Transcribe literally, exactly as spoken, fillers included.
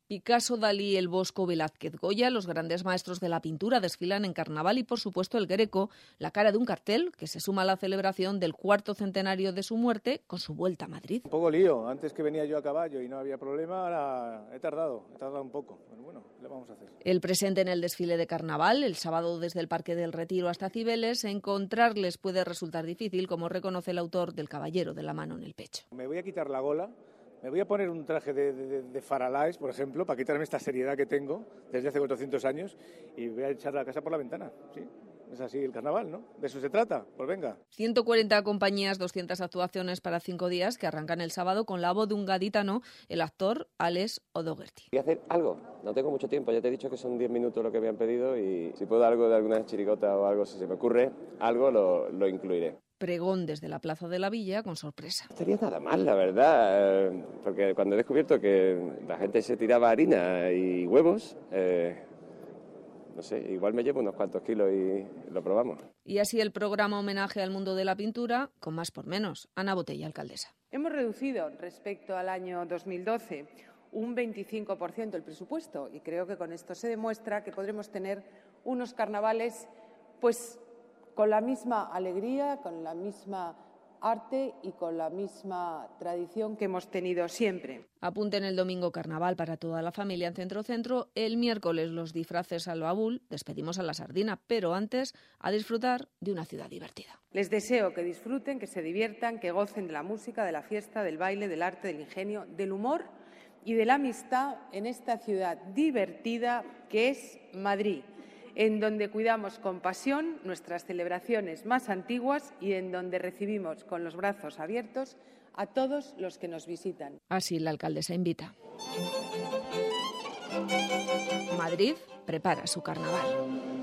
Picasso, Dalí, El Bosco, Velázquez, Goya, los grandes maestros de la pintura desfilan en carnaval y, por supuesto, el Greco, la cara de un cartel que se suma a la celebración del cuarto centenario de su muerte con su vuelta a Madrid. Un poco lío, antes que venía yo a caballo y no había problema, ahora he tardado, he tardado un poco, pero bueno, le vamos a hacer. El presente en el desfile de carnaval, el sábado desde el Parque del Retiro hasta Cibeles, encontrarles puede resultar difícil, como reconoce el autor del Caballero de la mano en el pecho. Me voy a quitar la gola. Me voy a poner un traje de, de, de Faralaes, por ejemplo, para quitarme esta seriedad que tengo desde hace cuatrocientos años y voy a echar la casa por la ventana. Sí, es así el carnaval, ¿no? De eso se trata, pues venga. ciento cuarenta compañías, doscientas actuaciones para cinco días que arrancan el sábado con la voz de un gaditano, el actor Alex O'Doherty. Voy a hacer algo, no tengo mucho tiempo, ya te he dicho que son diez minutos lo que me han pedido y si puedo algo de alguna chirigota o algo, si se me ocurre, algo lo, lo incluiré. Pregón desde la Plaza de la Villa con sorpresa. No estaría nada mal, la verdad, porque cuando he descubierto que la gente se tiraba harina y huevos, eh, no sé, igual me llevo unos cuantos kilos y lo probamos. Y así el programa homenaje al mundo de la pintura, con más por menos. Ana Botella, alcaldesa. Hemos reducido respecto al año dos mil doce un veinticinco por ciento el presupuesto y creo que con esto se demuestra que podremos tener unos carnavales, pues, con la misma alegría, con la misma arte y con la misma tradición que hemos tenido siempre. Apunten el domingo carnaval para toda la familia en Centro Centro, el miércoles los disfraces al baúl, despedimos a la sardina, pero antes a disfrutar de una ciudad divertida. Les deseo que disfruten, que se diviertan, que gocen de la música, de la fiesta, del baile, del arte, del ingenio, del humor y de la amistad en esta ciudad divertida que es Madrid, en donde cuidamos con pasión nuestras celebraciones más antiguas y en donde recibimos con los brazos abiertos a todos los que nos visitan. Así la alcaldesa invita. Madrid prepara su carnaval.